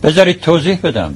بذارید توضیح بدم.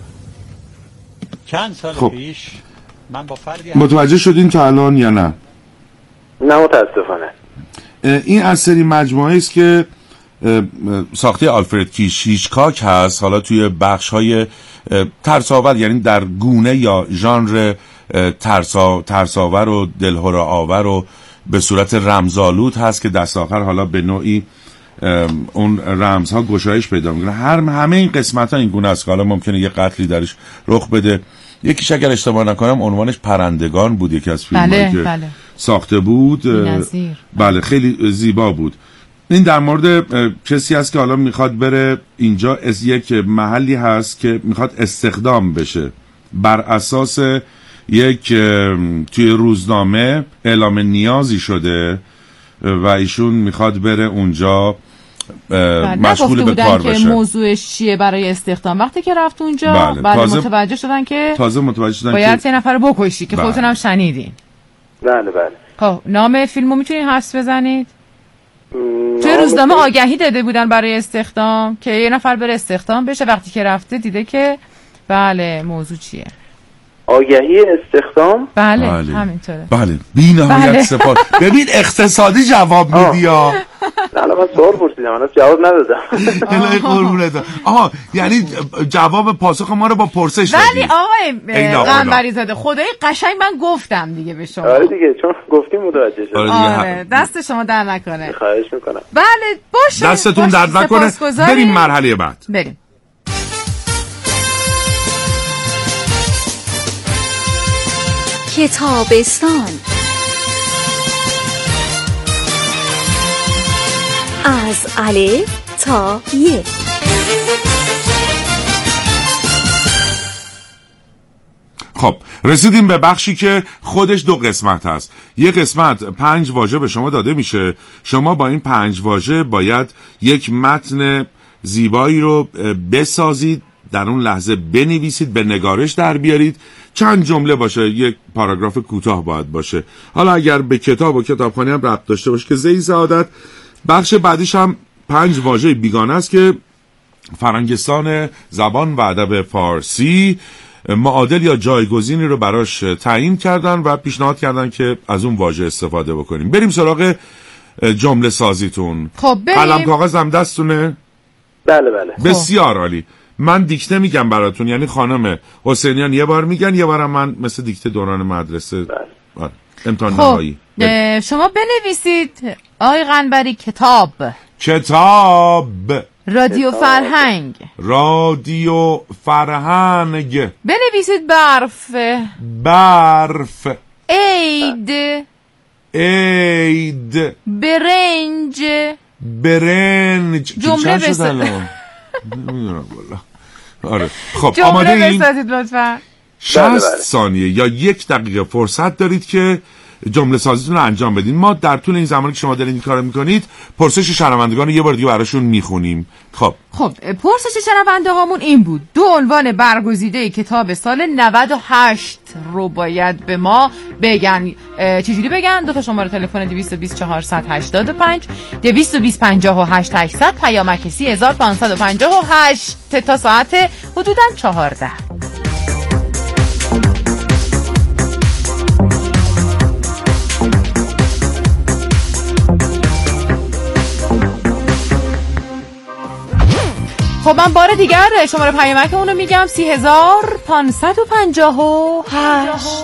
چند سال پیش من با فردی متوجه شدین تا الان یا نه؟ نه متاسفانه. این از سری مجموعه است که ساخته آلفرد هیچکاک هست، حالا توی بخش‌های ترساور، یعنی در گونه یا ژانر ترساور و دلهره آور و به صورت رمزآلود هست که دست آخر حالا به نوعی اون رمزها گشایش پیدا میکنه. همه این قسمت‌ها این گونه است که حالا ممکنه یه قتلی درش رخ بده. یکیش اگر اشتباه نکنم عنوانش پرندگان بود، یکی از فیلم‌هایی که ساخته بود. بله خیلی زیبا بود. این در مورد کسی هست که حالا میخواد بره اینجا، از یک محلی هست که میخواد استخدام بشه بر اساس یک توی روزنامه اعلام نیازی شده و ایشون میخواد بره اونجا مشغول به کار بشه. که موضوعش چیه برای استخدام؟ وقتی که رفت اونجا متوجه شدن که باید یه نفر رو بکشی که خودتون هم شنیدین. بله. خب نام فیلمو میتونین حدس بزنید؟ توی روزنامه آگهی داده بودن برای استخدام که یه نفر بره استخدام بشه، وقتی که رفته دیده که بله موضوع چیه. آگهی استخدام؟ بله همینطوره. بله بی‌نهایت سپاس. ببین اقتصادی جواب میدی یا نه؟ من سوال پرسیدم انا جواب ندادم. الهی قربونت. آها یعنی جواب پاسخ ما رو با پرسش دادی. ولی آقای قنبری زاده خدای قشنگ من گفتم دیگه به شما. آره دیگه چون گفتیم متوجه شدم. آره دست شما در نکنه. خواهش میکنم. بله باشه دستتون درد نکنه. بریم مرحله بعد. بریم. کتابستان از الف تا ی. خب رسیدیم به بخشی که خودش 2 قسمت هست. یه قسمت 5 واژه به شما داده میشه، شما با این 5 واژه باید یک متن زیبایی رو بسازید، در اون لحظه بنویسید، به نگارش در بیارید. چند جمله باشه، یک پاراگراف کوتاه باید باشه. حالا اگر به کتاب و کتابخوانی هم ربط داشته باشه که زی سعادت. بخش بعدیش هم 5 واژه بیگانه است که فرنگستان زبان و ادب فارسی معادل یا جایگزینی رو براش تعیین کردن و پیشنهاد کردن که از اون واژه استفاده بکنیم. بریم سراغ جمله سازیتون. خب بریم. قلم کاغذ هم دستونه؟ بله. بسیار عالی. من دیکته میگم براتون، یعنی خانم حسینیان یه بار میگن، یه بارم من مثل دیکته دوران مدرسه. بله. امتحان نهایی. شما بنویسید آقای قنبری کتاب رادیو فرهنگ. بنویسید برف. عید. برنج. جمله بسازید. آره خب آماده این؟ لطفا 60 ثانیه یا 1 دقیقه فرصت دارید که جمله سازیتون رو انجام بدین. ما در طول این زمانی که شما دارین این کارو میکنید پرسش شنوندگان رو یه بار دیگه براشون میخونیم. خب پرسش شنونده هامون این بود: 2 عنوان برگزیده کتاب سال 98 رو باید به ما بگن. چجوری بگن؟ 2 تا شماره تلفن 220 485 220 58 800 پیامک 3558 تا ساعت حدوداً 14. خب من بار دیگر شماره پیامک اونو میگم 3558.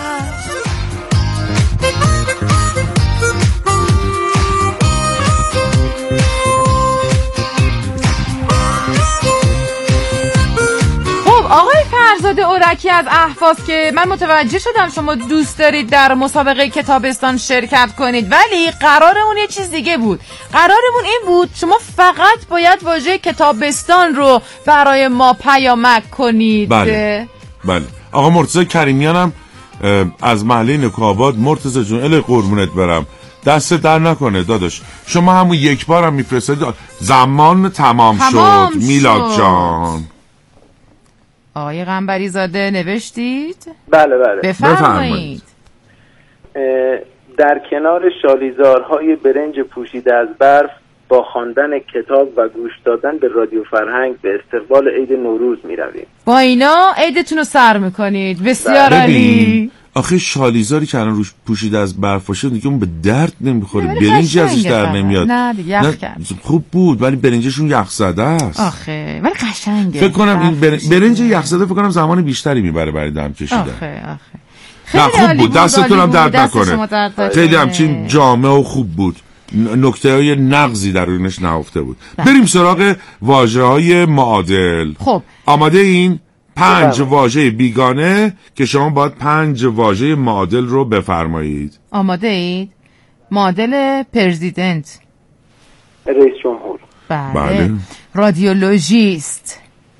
آقای فرزاده اورکی از اهواز که من متوجه شدم شما دوست دارید در مسابقه کتابستان شرکت کنید، ولی قرارمون یه چیز دیگه بود. قرارمون این بود شما فقط باید واژه کتابستان رو برای ما پیامک کنید. بله. آقا مرتضی کریمیان هم از محله نکوآباد. مرتضی جون اله قربونت برم، دست در نکنه داداش، شما همون یک بار هم میفرستید. زمان تمام شد میلاد جان. آقای قنبری زاده نوشتید؟ بله. بفرمایید. در کنار شالیزارهای برنج پوشیده از برف با خواندن کتاب و گوش دادن به رادیو فرهنگ به استقبال عید نوروز میرویم. با اینا عیدتون رو سر میکنید. بسیار عالی. آخه شالیزاری که الان روش پوشیده از برف باشه دیگه اون به درد نمیخوره. برنجی ازش در نمیاد. نه دیگه یخ کرد. خوب بود ولی برنجشون یخ زده است. آخه ولی قشنگه. فکر کنم این برنج یخ زده فکر کنم زمان بیشتری میبره برای دم کشیدن. آخه نه خوب بود، دستتون هم درد نکنه. خیلی همچین جامع و خوب بود. نکته های نقضی درونش نهفته بود. بریم سراغ واژه های معادل. خب آماده این 5 واژه بیگانه که شما باید 5 واژه معادل رو بفرمایید. آماده اید؟ معادل پرزیدنت، رئیس جمهور. بله. رادیولوژیست،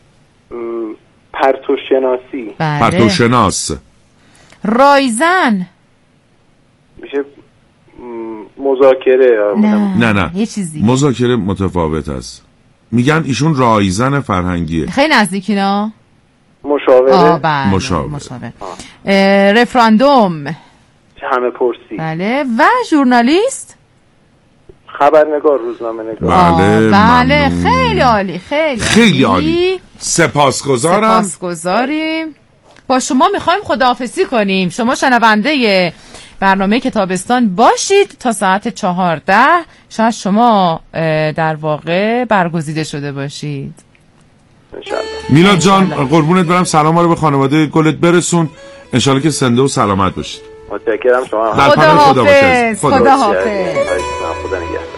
پرتوشناسی. بله. پرتوشناس. رایزن میشه مذاکره. نه یه چیزی مذاکره متفاوت است. میگن ایشون رایزن فرهنگیه. خیلی نزدیکینا. مشاوره. بله. مشاوره. رفراندوم، همه پرسی. بله. و ژورنالیست، خبرنگار، روزنامه نگار. بله. ممنون. خیلی عالی. خیلی عالی. سپاسگزاریم. با شما میخوایم خداحافظی کنیم. شما شنونده برنامه کتابستان باشید تا ساعت 14. شاید شما در واقع برگزیده شده باشید. انشالله. میلاد جان قربونت برم، سلام رو به خانواده گلت برسون. انشالله که زنده و سلامت باشید. متشکرم. شما در پناه خدا باشید. خدا حافظ. خدا نگهدار.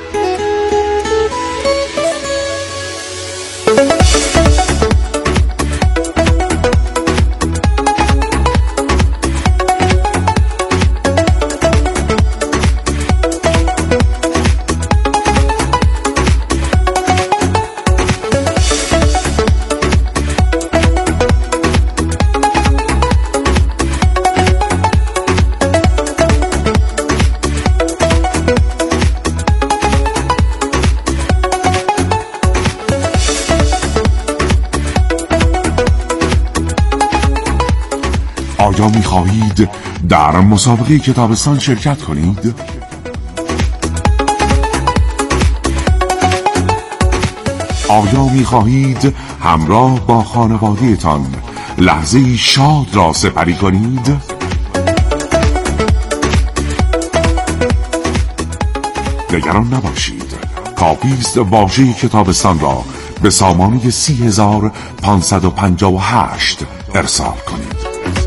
آیا می‌خواهید در مسابقه کتابستان شرکت کنید؟ آیا می‌خواهید همراه با خانواده‌تان لحظه‌ای شاد را سپری کنید؟ نگران نباشید. کافی است واژه کتابستان را به سامانه 30558 ارسال کنید.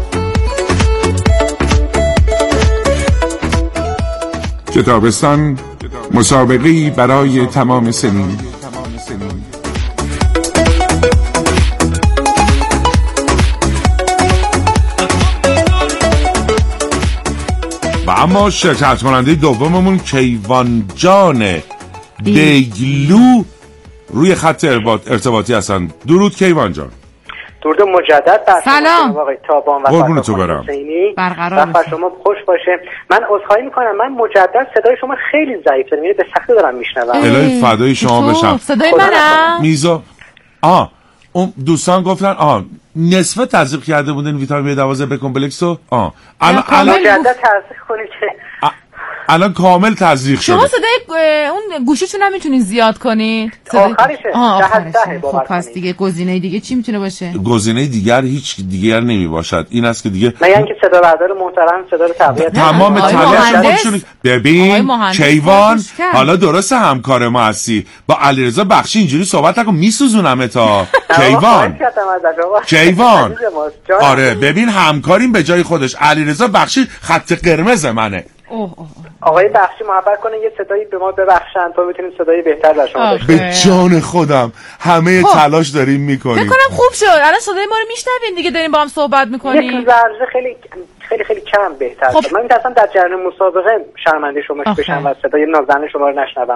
کتابستان، مسابقه‌ای برای تمام سنین. و اما شرکت کننده دوممون کیوان جان دیگلو روی خط ارتباطی هستن. درود کیوان جان. درود مجدد بر سلام آقای تابان و قربونت برم. برقرار بر شما خوش باشه. من عذرخواهی میکنم، من مجدد صدای شما خیلی ضعیفه، میره به سختی دارم میشنوم. الهی فدای شما بشم. صدای منم میزا اون دوستان گفتن نصف تزریق کرده بودن ویتامین B12 به کمپلکسو. الان مجدد تزریق کنید که الان کامل تزریق شده. شما صدای اون گوشیتون هم میتونین زیاد کنین. آخرشه. خب پس دیگه گزینه دیگه چی میتونه باشه؟ گزینه دیگر هیچ دیگر نمی باشد. این است که دیگه نه اینکه صدا بردار محترم صدا رو تقویت تمام تلاش خودشون. ببین کیوان حالا درست همکار ما هستی، با علیرضا بخشی اینجوری صحبت نکن میسوزونم تا. کیوان آره ببین همکاریم به جای خودش. علیرضا بخشی خط قرمز منه. آقای بخشی محبت کنه یه صدایی به ما ببخشن تا بتونیم صدای بهتر در شما داشته به جان خودم همه تلاش داریم میکنیم. فکر کنم خوب شد. الان صدای ما رو میشنوین دیگه، داریم با هم صحبت میکنیم. یک ذره خیلی کم بهتر شد. من میترسم در جریان مسابقه شرمنده شما بشم و صدای نازنین شما رو نشنوم.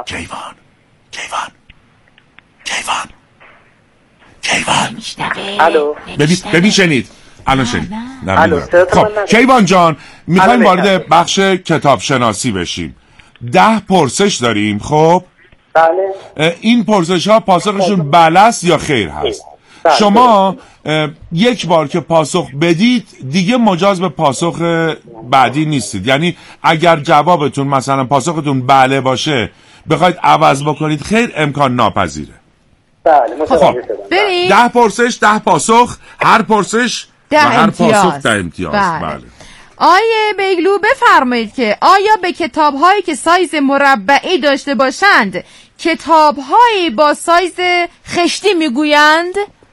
کیوان الو ببین شنید الان شنید. خب کیوان جان میخوایم وارد بخش کتاب شناسی بشیم. 10 پرسش داریم. خب بله. این پرسش ها پاسخشون بله است یا خیر هست. شما یک بار که پاسخ بدید دیگه مجاز به پاسخ بعدی نیستید. یعنی اگر جوابتون مثلا پاسختون بله باشه بخواید عوض بکنید خیر امکان ناپذیره. بله متوجه شدم. بریم 10 پرسش 10 پاسخ، هر پرسش و هر پاسخ 10 امتیاز. بله. آیه بیگلو بفرمایید که آیا به کتاب‌هایی که سایز مربعی داشته باشند کتاب‌هایی با سایز خشتی میگویند؟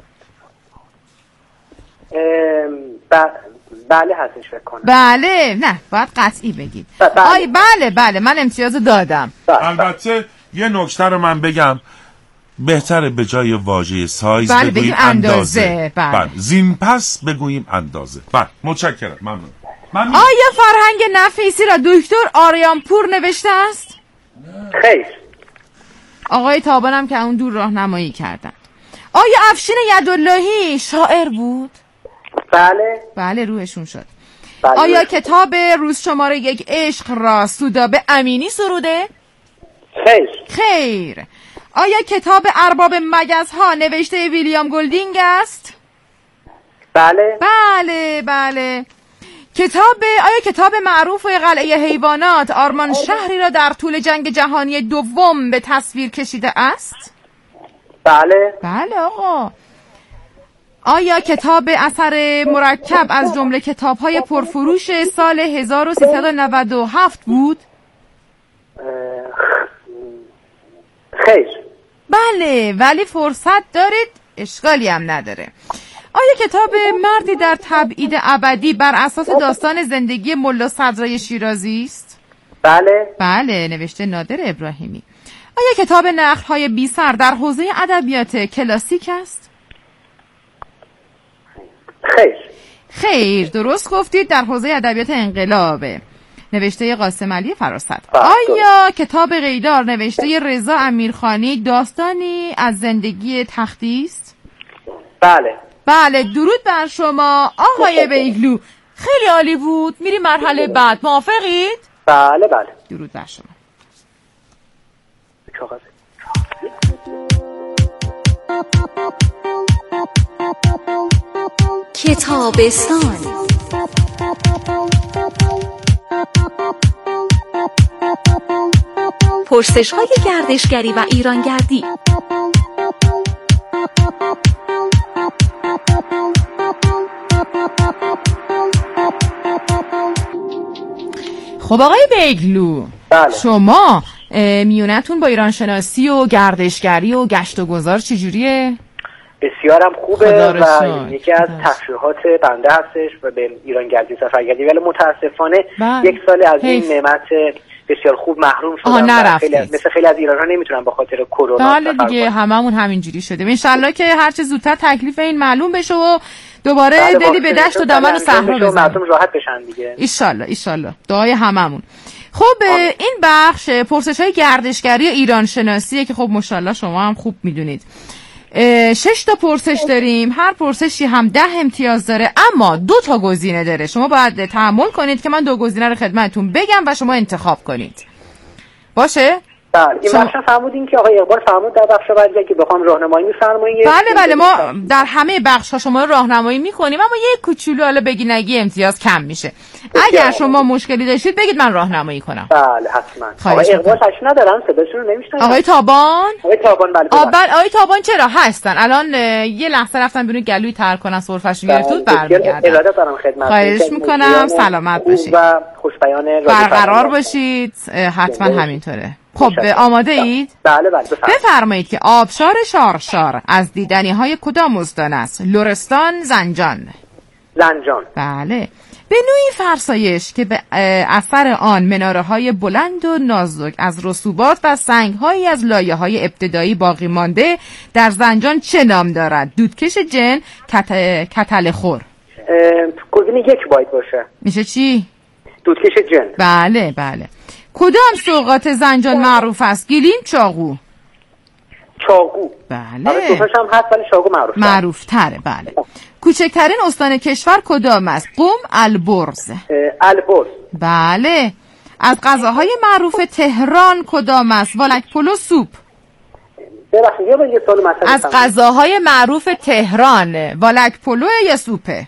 بله هستش فکر کنم. بله، نه باید قطعی بگید. بله من امتیاز دادم. البته یه نکته رو من بگم، بهتره به جای واژه سایز بگوییم اندازه. بله. زین پس بگوییم اندازه. بله متشکرم. ممنون. آیا فرهنگ نفیسی را دکتر آریان پور نوشته است؟ خیر. آقای تابانم که اون دور راهنمایی کردن. آیا افشین یداللهی شاعر بود؟ بله روحشون شد. آیا کتاب روز شماره 1 عشق را سودابه امینی سروده؟ خیر. آیا کتاب ارباب مگس‌ها نوشته ویلیام گلدینگ است؟ بله. آیا کتاب معروف قلعه حیوانات آرمان شهری را در طول جنگ جهانی دوم به تصویر کشیده است؟ بله آقا. آیا کتاب اثر مرکب از جمله کتاب‌های پرفروش سال 1397 بود؟ خیر. بله، ولی فرصت دارید، اشکالی هم نداره. آیا کتاب مردی در تبعید ابدی بر اساس داستان زندگی ملا صدرای شیرازی است؟ بله، نوشته نادر ابراهیمی. آیا کتاب نخل‌های بی سر در حوزه ادبیات کلاسیک است؟ خیر، درست گفتید، در حوزه ادبیات انقلابه، نوشته قاسم علی فراست. آیا کتاب قیدار نوشته رضا امیرخانی داستانی از زندگی تختی است؟ بله، درود بر شما آقای بیگلو، خیلی عالی بود. میریم مرحله بعد، موافقید؟ بله. درود بر شما. کتابستان. پرسش‌های گردشگری و ایرانگردی. خب آقای بیگلو، شما میونتون با ایران شناسی و گردشگری و گشت و گذار چجوریه؟ بسیارم خوبه و یکی از تفریحات بنده هستش و به ایرانگردی سفرگردی، ولی متاسفانه یک سال از این نعمت بسیار خوب محروم شدم. مثل خیلی از ایران‌ها نمیتونن به خاطر کرونا سفر کنن. دیگه هممون همینجوری شده. انشالله که هر چه زودتر تکلیف این معلوم بشه و دوباره دلی به دشت و دامن و صحرا بزنه، مردم راحت بشن دیگه. ایشالله دعای هممون. خب این بخش پرسش‌های گردشگری و ایران شناسیه که خب ماشاءالله شما هم خوب میدونید. 6 تا پرسش داریم، هر پرسشی هم 10 امتیاز داره، اما 2 تا گزینه داره. شما باید تحمل کنید که من 2 گزینه رو خدمتتون بگم و شما انتخاب کنید. باشه؟ بله. این بخش فرمودین که آقای اقبال فرمود در بخش بعدی که بخوام راهنمایی می‌فرمایید. بله ما در همه بخش‌ها شما رو راهنمایی می‌کنیم، اما یک کوچولو حالا بگی نگی امتیاز کم میشه. اگر شما مشکلی داشتید بگید من راهنمایی کنم. بله حتما. آقای اقبال تشریف ندارن، صداشون رو نمی‌شنوم. آقای تابان بله. آقای تابان چرا هستن؟ الان یه لحظه رفتن بیرون گلوی تر کنن سرفه‌شون گرفتود برمیگردن. اراده دارم خدمتتون. خواهش می‌کنم سلامت باشید. و خوشبیان برقرار باشید. حتما همینطوره. خب آماده اید؟ بله بفرمایید که آبشار شارشار از دیدنی‌های کدام استان است؟ لرستان، زنجان. بله. به نوعی فرسایش که به اثر آن مناره‌های بلند و نازک از رسوبات و سنگ‌هایی از لایه‌های ابتدایی باقی مانده در زنجان چه نام دارد؟ دودکش جن، کتل خور. گزینه 1 باید باشه. میشه چی؟ دودکش جن. بله. کدام سوغات زنجان معروف است؟ گیلیم، چاقو؟ بله. دوتاش هم هست ولی چاقو معروف تره. بله. کوچکترین استان کشور کدام است؟ قم، البرز. بله. از غذاهای معروف تهران کدام است؟ والک پلو، سوپ. از غذاهای معروف تهران والک پلو یا سوپه؟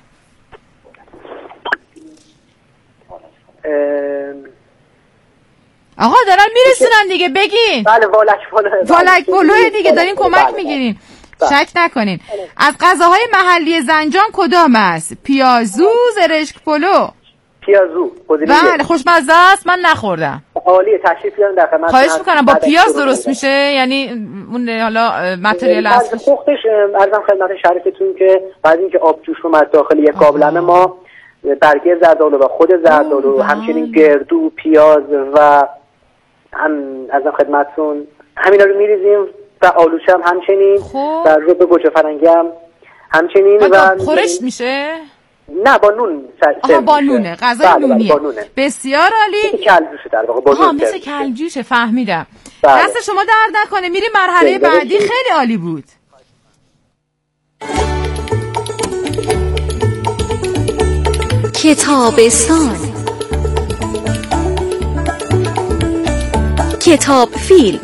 آقا دارن میرسونن دیگه، بگین. بله والک پلو دیگه، دارین کمک میگیرین. شک نکنین. از غذاهای محلی زنجان کدام است؟ پیازو، زرشک پلو؟ پیازو. بله خوشمزه است، من نخوردم. عالیه، تشریف بیارین در خدمت. خواهش میکنم. با پیاز درست میشه؟ یعنی اون حالا متریال اصلیش پختش عرضم خدمت شریفتون که بعد اینکه آب جوش اومد داخل یک قابلمه ما برگه زردآلو و خود زردآلو، همچنین گردو، پیاز و هم ازم خدمتتون همینا رو میریزیم و آلوچه هم همچنین و رب گوجه فرنگی هم همچنین و خورش میشه؟ نه با نون. با نونه، غذای نونیه. بسیار عالی. کلجوشه در واقع. مثل کلجوشه، فهمیدم. دست شما درد نکنه. میری مرحله بعدی. خیلی عالی بود. کتابستان. کتاب فیلم.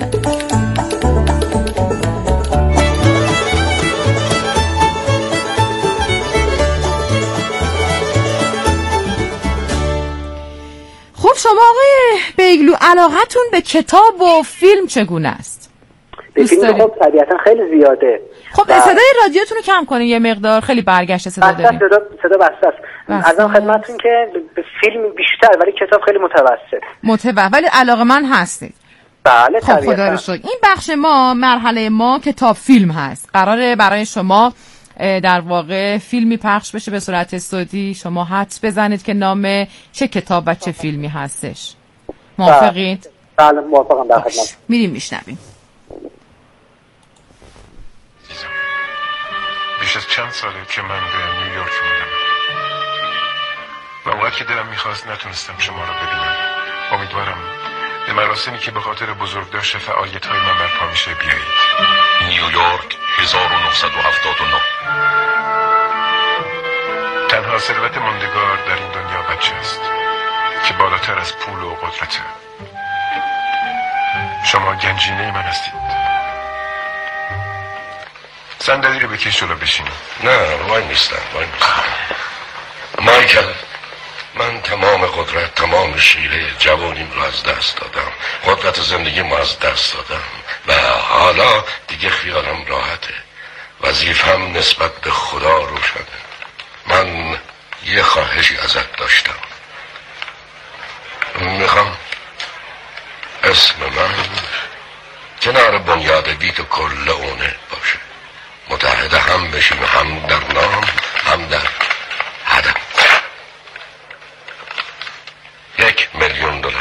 خب شما آقای بیگلو علاقتون به کتاب و فیلم چگونه است؟ به فیلم خب طبیعتا خیلی زیاده. خب صدای رادیوتون رو کم کنین یه مقدار، خیلی برگشته صدا داریم. صدا بسته است. ازم خدمتتون که به فیلم بیشتر ولی کتاب خیلی متوسط. ولی علاقه‌مند هستید. بله خب خدا رو شکر. این بخش ما، مرحله ما کتاب فیلم هست. قراره برای شما در واقع فیلمی پخش بشه به صورت صوتی، شما حدس بزنید که نام چه کتاب و چه فیلمی هستش. موافقید؟ بله موافقم. در خدمت. میریم میشنویم. بیش از چند ساله که من به نیویورک اومدم و اونقدر که دلم میخواست نتونستم شما رو ببینم. امیدوارم به مراسمی که به خاطر بزرگداشت فعالیت‌های من برپا میشه بیایید. نیویورک 1979. تنها ثروت ماندگار در این دنیا بچه است که بالاتر از پول و قدرته. شما گنجینه من هستید. صندلی رو بکش جلو بشین. نه وای نیستم. مایکل، من تمام قدرت، تمام شیره جوانیم رو از دست دادم. قدرت زندگیم رو از دست دادم و حالا دیگه خیالم راحته. وظیفم نسبت به خدا روشنه. من یه خواهشی ازت داشتم. میخوام اسم من کنار بنیاد بیت و کل اونه باشه. متحد هم بشیم، هم در نام هم در هدف. $1,000,000.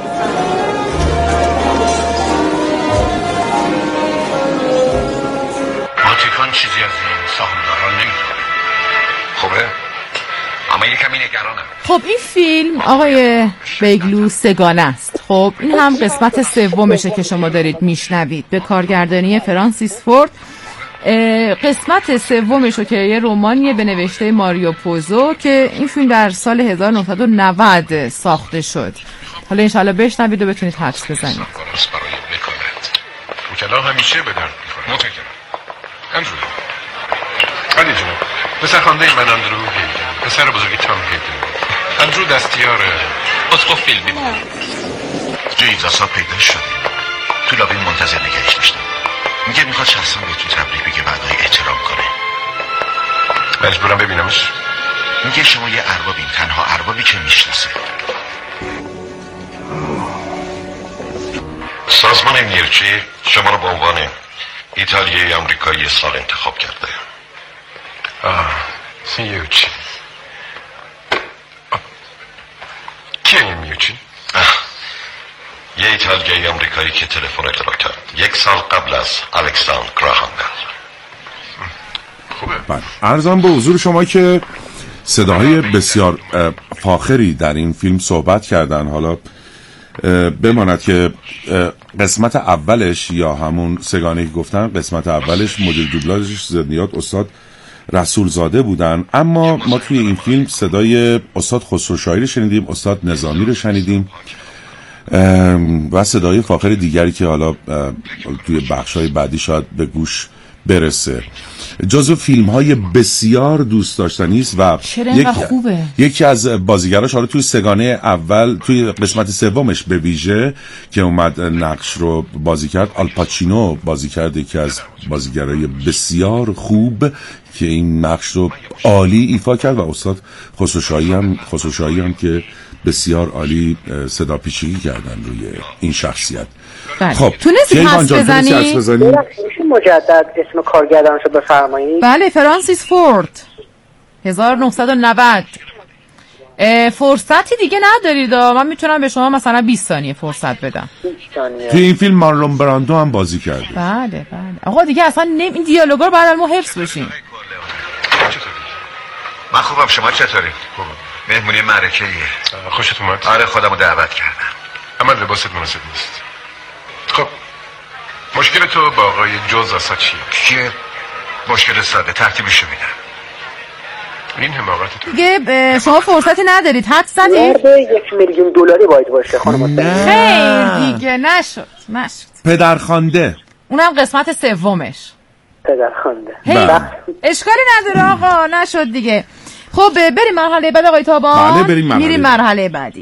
واتیکان چیزی از این سهامداران نمیدونه. خوبه؟ اما یه کمی نگرانم. خب این فیلم آقای بیگلو سگانه است. خب این هم قسمت سومشه که شما دارید میشنوید به کارگردانی فرانسیس فورد. قسمت سومشو که یه رمانیه به نوشته ماریو پوزو که این فیلم در سال 1990 ساخته شد. حالا انشاءالله بشنوید و بتونید حدس بزنید. وکلا همیشه به درد می‌خوره. متشکرم. اندرو. علی جناب. پسر خانده من اندرو هیدن. پسر بزرگی تام هیدن. اندرو دستیار اسقف فیلمی بود. جایی زاسا پیدا شد. تو لابی منتظر نگهش داشتم. میگه میخواد شخصا بهتون تبریک بگه بعدای احترام کنه. مجبورم ببینمش. میگه شما یه اربابین، تنها اربابی که میشناسه. سازمان میرچی شما رو به عنوان ایتالیایی آمریکایی سال انتخاب کرده. میوچی. کیه این میوچی؟ یه ایتالیایی آمریکایی که تلفن اطلاع کرد 1 سال قبل از الکساندر گراهام بل. خوبه. عرضم به حضور شما که صداهای بسیار فاخری در این فیلم صحبت کردن. حالا بماند که قسمت اولش یا همون سگانه که گفتن، قسمت اولش مدیر دوبلاژش زندیات استاد رسول زاده بودن، اما ما توی این فیلم صدای استاد خسرو شاهی رو شنیدیم، استاد نظامی رو شنیدیم و صدای فاخر دیگری که حالا توی بخشای بعدی شاید به گوش برسه. جزو فیلم های بسیار دوست داشتنی است و یکی از بازیگراش حالا توی سگانه اول توی قسمت سومش به ویژه که اومد نقش رو بازی کرد، آلپاچینو بازی کرد، یکی از بازیگرای بسیار خوب که این نقش رو عالی ایفا کرد و استاد خسروشاهی هم که بسیار عالی صدا پیچیدگی کردن روی این شخصیت. خب تونستی پس بزنی؟ مجدد اسم کارگردانش رو بفرمایید. بله، فرانسیس فورد 1990. فرصتی دیگه ندارید؟ من میتونم به شما مثلا 20 ثانیه فرصت بدم. 20 ثانیه. توی این فیلم مارلون براندو هم بازی کرده. بله. آقا دیگه اصلا این دیالوگا رو باید ما حفظ بشیم. من خوبم، شما چطوری؟ خوبم. مهمونی معرکه‌ایه. خوشت اومد؟ آره، خودمو دعوت کردم. اما لباست مناسب نیست. خب مشکل تو با آقای جوز آسا چیه؟ چیه؟ مشکل ساده، ترتیبشو میدم. این حماقت تو. دیگه شما فرصتی ندارید، حد زدید؟ $1,000,000 باید باشه خانم. خیر دیگه نشد. پدرخوانده. اونم قسمت سومش. پدرخوانده. اشکالی نداره آقا، نشد دیگه. خب بریم مرحله بعد آقای تابان. بله بریم میریم مرحله بعدی.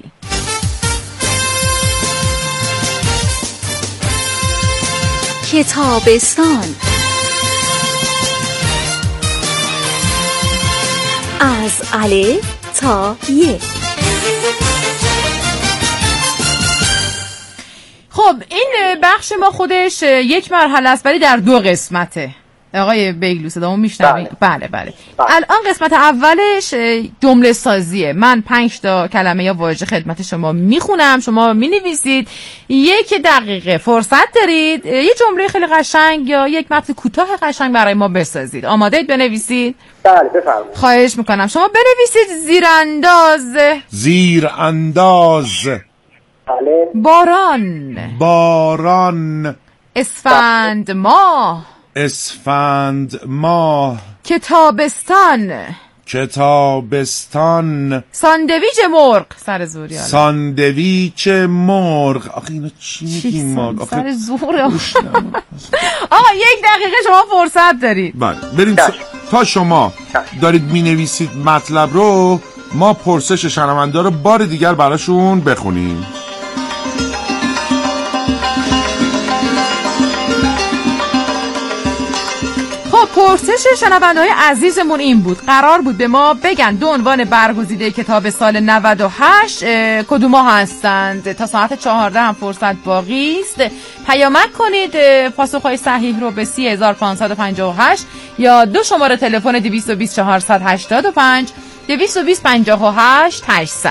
کتابستان از الف تا ی. خب این بخش ما خودش یک مرحله است ولی در 2 قسمته. آقای بیگلو صدامو میشنوید؟ بله. الان قسمت اولش جمله سازیه. من 5 تا کلمه یا واژه خدمت شما میخونم، شما مینویسید. 1 دقیقه فرصت دارید یه جمله خیلی قشنگ یا یک متن کوتاه قشنگ برای ما بسازید. آماده اید بنویسید؟ بله بفرمایید. خواهش میکنم شما بنویسید. زیرانداز. بله. باران. اسفند ماه. کتابستان. ساندویچ مرغ. سر زوری. ساندویچ مرغ. آخه اینا چی میگیم ما؟ سر زور. آقا 1 دقیقه شما فرصت دارید. بله بریم تا شما دارید مینویسید مطلب رو، ما پرسش شنونده رو بار دیگر براشون بخونیم. پرسش شنونده‌های عزیزمون این بود، قرار بود به ما بگن 2 عنوان برگزیده کتاب سال 98 کدوما هستند. تا ساعت 14 هم فرصت باقی است. پیامک کنید پاسخهای صحیح رو به 30558 یا 2 شماره تلفن 220 485 220 58 800.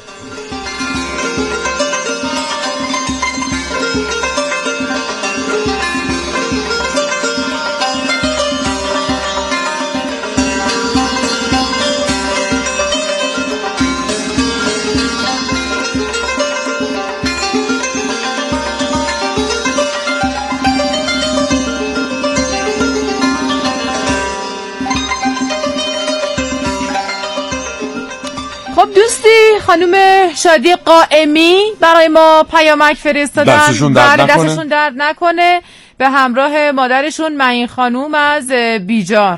دوستی خانم شادی قائمی برای ما پیامک فرستادن. دستشون درد نکنه. به همراه مادرشون معین خانوم از بیجار.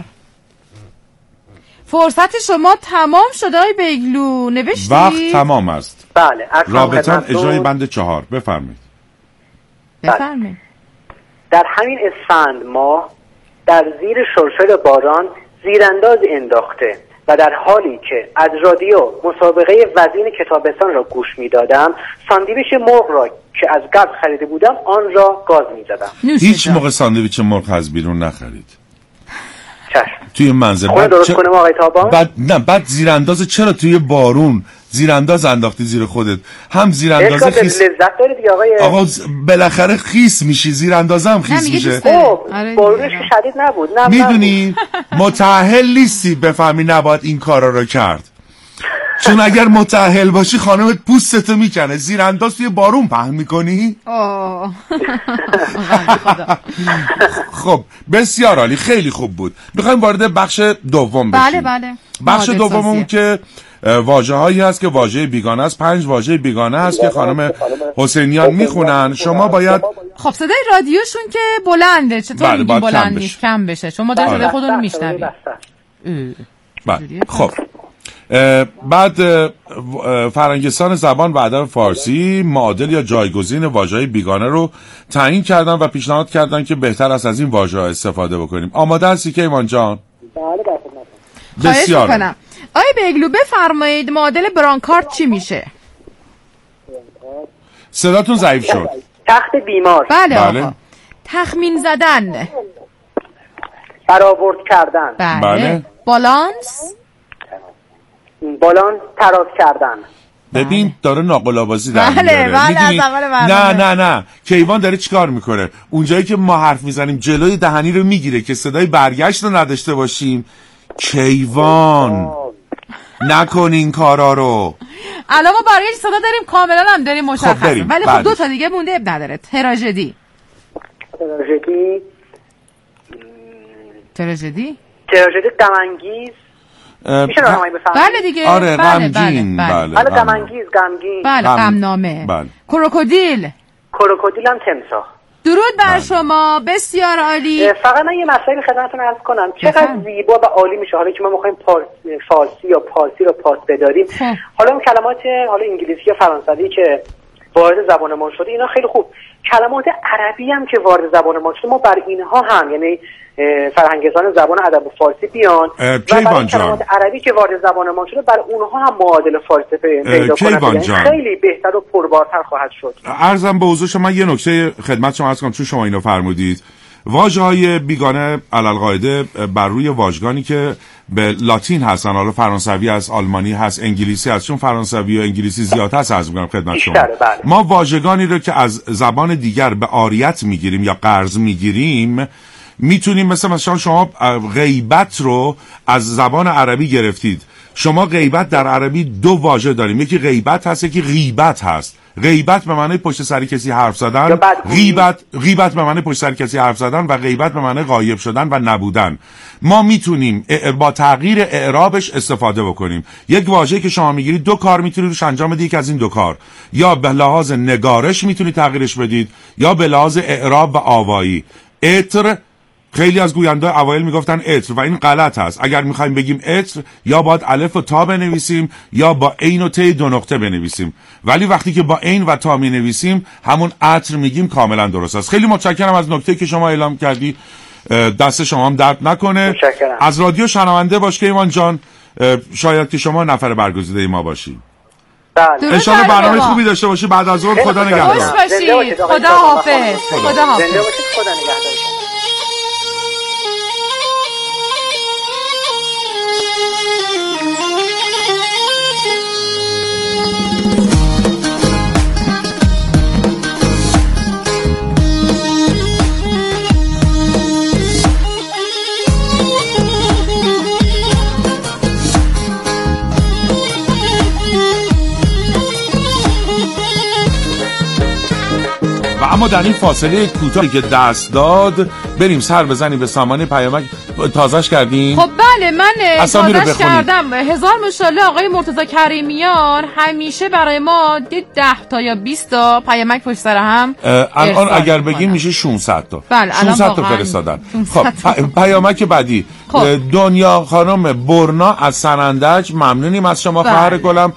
فرصت شما تمام شده های بیگلو، نوشتی؟ وقت تمام است. بله. رابطان اجرای بند 4. بفرمایید. در همین اسفند ماه در زیر شرشر باران زیرانداز انداخته و در حالی که از رادیو مسابقه وزین کتابستان را گوش می‌دادم، ساندویچ مرغ را که از قبل خریده بودم آن را گاز می‌زدم. هیچ موقع ساندویچ مرغ از بیرون نخرید. چشم. توی منزل خود درست کنم آقای تابان؟ بعد زیرانداز چرا توی بارون زیرانداز انداختی زیر خودت؟ هم زیرانداز خیس لذت داری دیگه آقا بالاخره خیس میشی، زیرانداز هم خیس میشه. بارونش شدید نبود. میدونی متأهل نیستی بفهمی نباید این کارا رو کرد. چون اگر متأهل باشی خانمت پوستتو میکنه. زیرانداز توی بارون پهن میکنی؟ خب بسیار عالی، خیلی خوب بود. میخوایم وارد بخش دوم بشیم. بله. بخش دوممون که واژه هایی هست که واژه بیگانه است. 5 واژه بیگانه هست که خانم حسینیان میخونن. شما باید خب صدای رادیوشون که بلنده، چطور میگیم بلند نیست کم بشه؟ شما در صدای خودتون رو میشنوید. خب بعد فرهنگستان زبان و ادب فارسی معادل یا جایگزین واژه‌های بیگانه رو تعیین کردن و پیشنهاد کردن که بهتر است از این واژه‌ها استفاده بکنیم. آماده هستی کیوان جان؟ بله بسیار می‌کنم. آقای بیگلو بفرمایید معادل برانکارد چی میشه؟ صداتون ضعیف شد. تخت بیمار. بله آقا. تخمین زدن. برآورد کردن. بله. بالانس تراز کردن. ببین داره ناقل‌آبازی در میاره. بله نه کیوان داره چیکار میکنه؟ اونجایی که ما حرف میزنیم جلوی دهنی رو میگیره که صدای برگشت رو نداشته باشیم. کیوان نکن این کارا رو. الان ما برگشت صدا داریم، کاملا هم داریم مشخصه. ولی خب 2 تا دیگه مونده، اب نداره. تراژدی غم انگیز. میشه راهنمایی بفرمایید؟ بله دیگه. آره غمگین. بله غم انگیز، غمگین. بله غمنامه. کروکودیل هم تمساح. درود بر شما، بسیار عالی. فقط من یه مسئله خدمتتون عرض کنم، چقدر زیبا و عالی میشه حالا که ما میخوایم فارسی یا پارسی رو پاس بداریم. حالا اون کلمات حالا انگلیسی یا فرانسوی که وارد زبان ما شده اینا خیلی خوب، کلمات عربی هم که وارد زبان ما شده ما بر اینها هم یعنی فرهنگستان زبان ادب فارسی بیان و برای کلمات عربی که وارد زبان ما شده بر اونها هم معادل فارسی پیدا کنن، خیلی بهتر و پربارتر خواهد شد. عرضم به حضور شما یه نکته خدمت شما عرض کنم، چون شما اینو فرمودید، واژه‌های بیگانه علالقاعده بر روی واژگانی که به لاتین هستن، حالا فرانسوی هست، آلمانی هست، انگلیسی هست، چون فرانسوی و انگلیسی زیاد هست از میگم خدمت شما. ما واژگانی رو که از زبان دیگر به عاریت میگیریم یا قرض میگیریم میتونیم مثلا شما غیبت رو از زبان عربی گرفتید. شما غیبت در عربی 2 واژه داریم، یکی غیبت هست، یکی غیبت هست. غیبت به معنی پشت سر کسی حرف زدن، غیبت به معنی پشت سر کسی حرف زدن و غیبت به معنی غایب شدن و نبودن. ما میتونیم با تغییر اعرابش استفاده بکنیم. یک واژه که شما میگیرید 2 کار میتونید روش انجام بدید، یک از این 2 کار، یا به لحاظ نگارش میتونید تغییرش بدید یا به لحاظ اعراب و آوایی. عطر، خیلی از گوینده اوایل میگفتن عطر و این غلط هست. اگر میخوایم بگیم عطر یا باید الف و تا بنویسیم یا با عین و ت 2 نقطه بنویسیم، ولی وقتی که با عین و تا مینویسیم همون عطر میگیم، کاملا درست است. خیلی متشکرم از نکته که شما اعلام کردی، دست شما هم درد نکنه. متشکرم. از رادیو شنونده باش که ایمان جان، شاید که شما نفر برگزیده ما باشی. بله. ان شاء الله برنامه خوبی داشته باشی. بعد از ظهر خدا نگهدار. خوش باشید. خدا حافظ. خدا حافظ. زنده باشید. خدا نگهدار. اما در این فاصله کوتاهی که دست بریم سر بزنیم به سامانه پیامک. تازهش کردیم؟ خب بله من تازهش کردم. 1000 ماشاءالله آقای مرتضی کریمیان همیشه برای ما 10 تا یا 20 تا پیامک پشت سر هم الان اگر بگیم میشه 600 تا. بله 600 تا فرستادن. خب پیامک بعدی دنیا خانم برنا از سنندج، ممنونیم از شما خواهر گلم.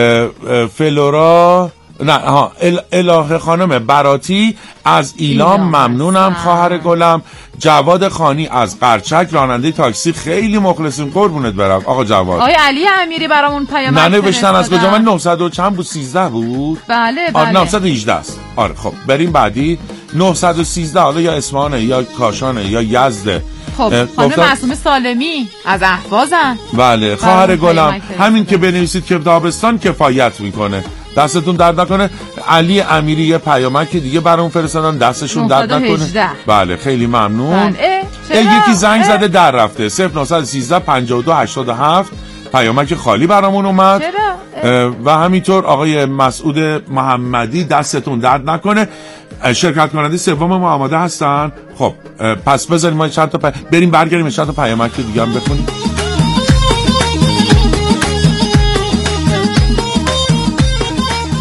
فلورا الهه خانم براتی از ایلام، ممنونم خواهر گلم. جواد خانی از قرچک، راننده تاکسی، خیلی مخلصیم، قربونت برم آقا جواد. آقای علی امیری برامون پیامک ننوشتن از کجا؟ من 900 و چند بود؟ 13 بود. بله 918 است. آره خب بریم بعدی. 913 حالا یا اصفهانه یا کاشانه یا یزده. خب خانم معصومه سالمی از اهوازن. بله خواهر گلم، همین که بنویسید که تابستان کفایت میکنه. دستتون درد نکنه. علی امیری یه پیامک دیگه برام فرستادن، دستشون درد نکنه. بله خیلی ممنون. یکی زنگ زده در رفته. 0913 52 87 پیامک خالی برامون اومد. و همینطور آقای مسعود محمدی، دستتون درد نکنه. شرکت کننده سوم ما آماده هستن. خب پس بذاریم ما چند تا بریم برگردیم چند تا پیامک دیگه هم بخونیم.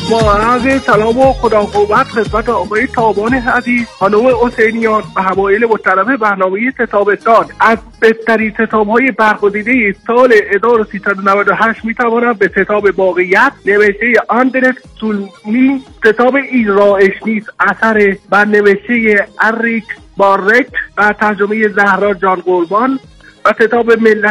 با عرض سلام و خداقوت خدمت آقای تابان عزیز، خانم حسینیان و حوایل مطلب برنامه ستابستان. از بهترین ستاب‌های برگزیده سال 1398 میتوانم به ستاب واقعیت نوشته آندرس سولمی، ستاب ایرائش نیست اثر و نوشته اریک بارک و ترجمه زهرا جان قربان و ستاب ملت